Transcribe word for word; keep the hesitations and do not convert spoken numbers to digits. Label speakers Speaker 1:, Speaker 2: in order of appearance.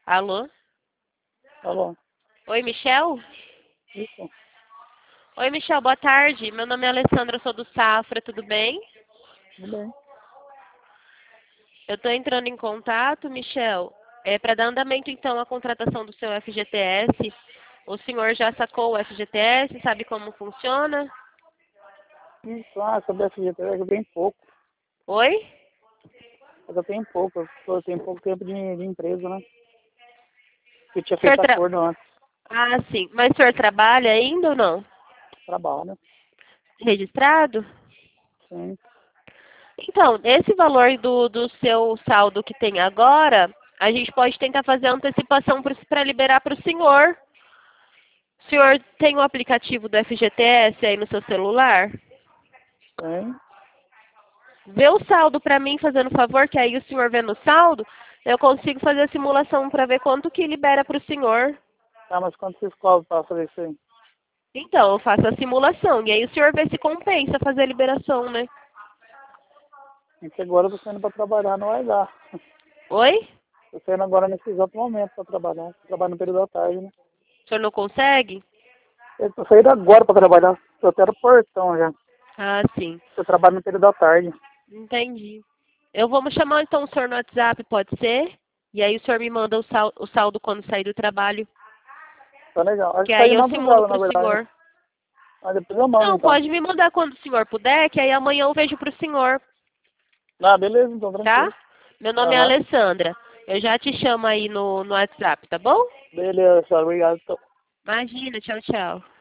Speaker 1: Alô?
Speaker 2: Alô?
Speaker 1: Oi, Michel?
Speaker 2: Isso?
Speaker 1: Oi, Michel, boa tarde. Meu nome é Alessandra, eu sou do Safra, tudo bem?
Speaker 2: Tudo bem.
Speaker 1: Eu estou entrando em contato, Michel, é, para dar andamento, então, à contratação do seu F G T S. O senhor já sacou o F G T S, sabe como funciona?
Speaker 2: Isso, ah, sobre essa F G T S eu tenho pouco.
Speaker 1: Oi?
Speaker 2: Eu tenho pouco, eu tô- eu tenho pouco tempo de, de empresa, né? Eu tinha
Speaker 1: O senhor
Speaker 2: feito
Speaker 1: tra...
Speaker 2: acordo antes,
Speaker 1: Ah, sim. Mas o senhor trabalha ainda ou não?
Speaker 2: trabalho,
Speaker 1: Registrado?
Speaker 2: sim.
Speaker 1: Então, esse valor do, do seu saldo que tem agora, a gente pode tentar fazer a antecipação para liberar para o senhor. O senhor tem o aplicativo do F G T S aí no seu celular?
Speaker 2: Tem.
Speaker 1: Vê o saldo para mim, fazendo favor, que aí o senhor vendo o saldo, eu consigo fazer a simulação para ver quanto que libera para o senhor.
Speaker 2: Ah, mas quanto vocês cobram pra fazer isso aí?
Speaker 1: Então, eu faço a simulação, e aí o senhor vê se compensa fazer a liberação, né?
Speaker 2: É que agora eu tô saindo pra trabalhar, não vai dar.
Speaker 1: Oi?
Speaker 2: Tô saindo agora nesse exato momento pra trabalhar. Eu trabalho no período da tarde, né?
Speaker 1: O senhor não consegue?
Speaker 2: Eu tô saindo agora pra trabalhar. Tô até no portão já.
Speaker 1: Ah, sim.
Speaker 2: Eu trabalho no período da tarde.
Speaker 1: Entendi. Eu vou chamar então o senhor no WhatsApp, pode ser? E aí o senhor me manda o, sal, o saldo quando sair do trabalho.
Speaker 2: Tá legal. Acho
Speaker 1: Que
Speaker 2: que tá
Speaker 1: aí
Speaker 2: aí
Speaker 1: eu
Speaker 2: na
Speaker 1: simulo
Speaker 2: madrugada,
Speaker 1: para
Speaker 2: na
Speaker 1: o
Speaker 2: verdade, né?
Speaker 1: senhor.
Speaker 2: Mas depois eu mando,
Speaker 1: Não,
Speaker 2: então.
Speaker 1: pode me mandar quando o senhor puder, que aí amanhã eu vejo para o senhor,
Speaker 2: Ah, beleza, então,
Speaker 1: tá?
Speaker 2: tranquilo.
Speaker 1: Meu nome é
Speaker 2: Aham.
Speaker 1: Alessandra. Eu já te chamo aí no, no WhatsApp, tá bom?
Speaker 2: Beleza, obrigado. Então.
Speaker 1: Imagina, tchau, tchau.